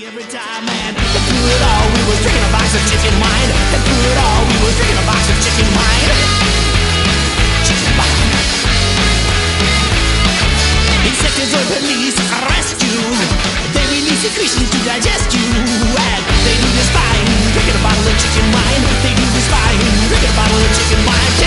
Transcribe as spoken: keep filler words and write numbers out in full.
Every time, and through it all, we was drinking a box of chicken wine. And through it all, we was drinking a box of chicken wine. Chicken wine. Inspectors or police arrest you. They release secretions to digest you. And they do this fine, drinking a bottle of chicken wine. They do this fine, drinking a bottle of chicken wine.